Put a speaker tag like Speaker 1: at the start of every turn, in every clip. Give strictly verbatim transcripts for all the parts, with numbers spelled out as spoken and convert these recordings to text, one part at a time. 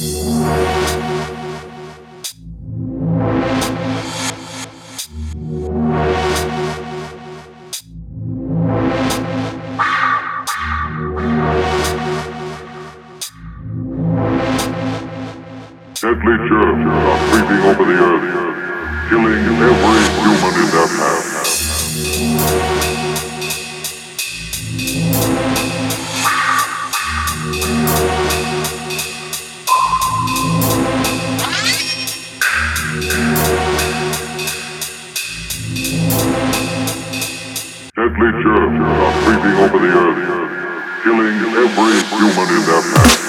Speaker 1: Deadly germs are creeping over the earth, killing every human in their path. Deadly germs are creeping over the earth, killing every human in their path.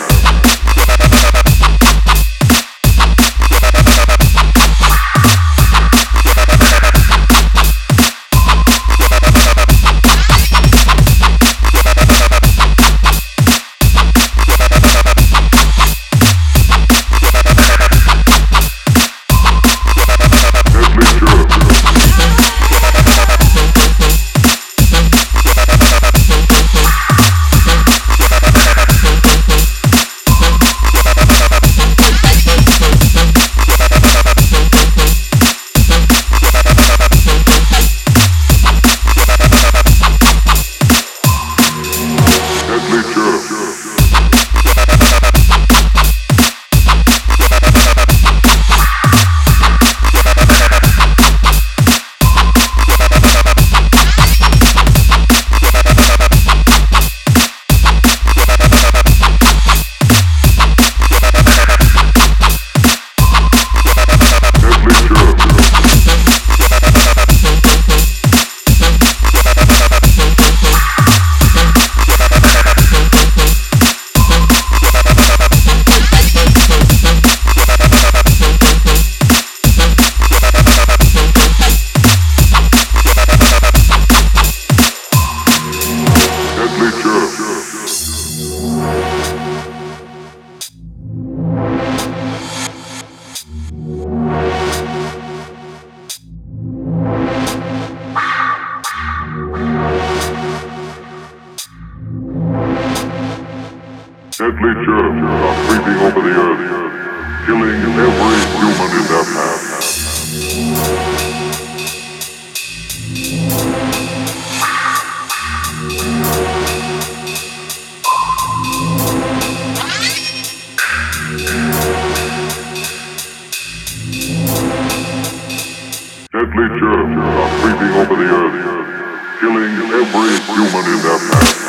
Speaker 1: Deadly germs are creeping over the earth, killing every human in their path. Deadly germs are creeping over the earth, killing every human in their path.